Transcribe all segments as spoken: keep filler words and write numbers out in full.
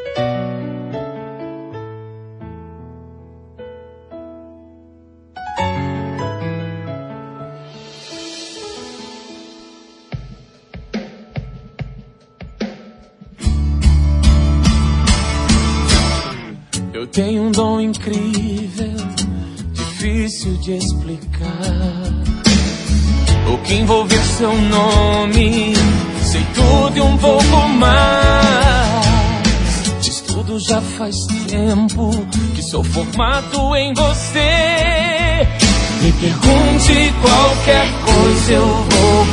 Eu tenho um dom incrível, difícil de explicar. O que envolver seu nome, sei tudo e um pouco mais. De estudo já faz tempo que sou formado em você. Me pergunte qualquer coisa, eu vou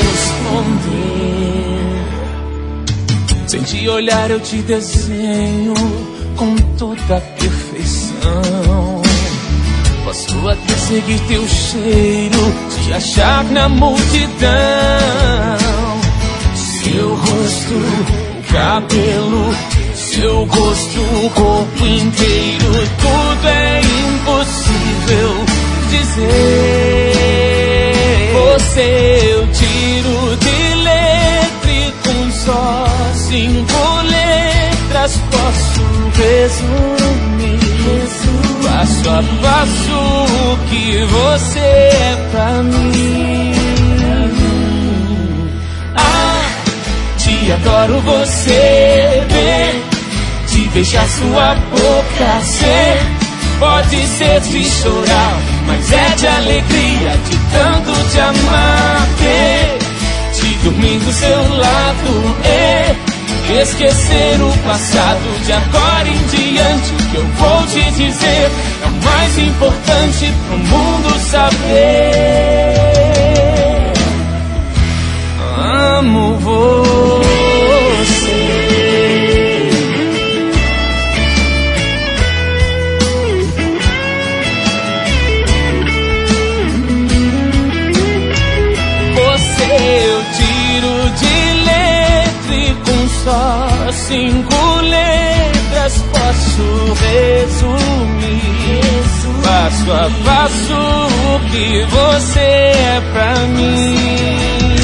responder. Sem te olhar eu te desenho com toda a perfeição. Posso até seguir teu cheiro, te achar na multidão. Seu rosto, o cabelo, seu rosto, o corpo inteiro, tudo é impossível dizer. Você eu tiro de letra e com só cinco letras posso resumir, passo a passo, o que você é pra mim. Ah, te adoro, você ver, te beijar sua boca, ser, pode ser de chorar, mas é de alegria, de tanto te amar, ter, te dormir do seu lado, é esquecer o passado, de agora em diante o que eu vou te dizer é o mais importante pro mundo saber. Amo você. Você eu tiro de letra e com só cinco letras posso resumir, passo a passo, o que você é pra mim.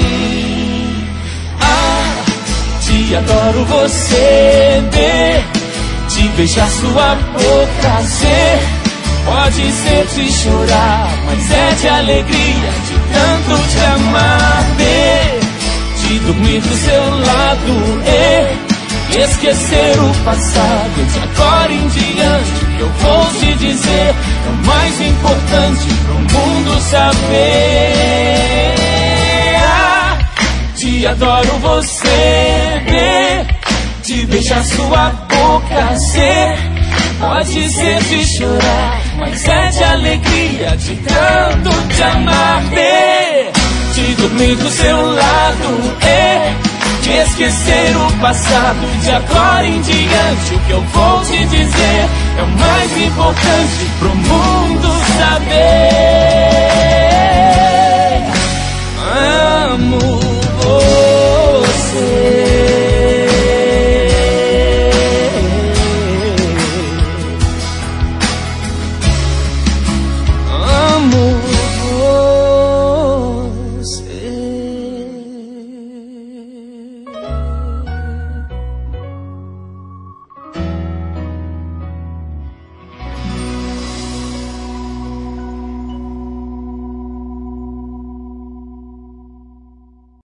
Ah, te adoro, você ver, te beijar sua boca, ser, pode ser de chorar, mas é de alegria, de tanto te amar, ver, de dormir do seu lado, e esquecer o passado, de agora em diante o que eu vou te dizer é o mais importante pro mundo saber. Ah, te adoro, você ver, te beijar sua boca, ser, pode ser de chorar, mas é de alegria, de tanto te amar, ver, de dormir do seu lado, e de esquecer o passado, de agora em diante o que eu vou te dizer é o mais importante pro mundo saber.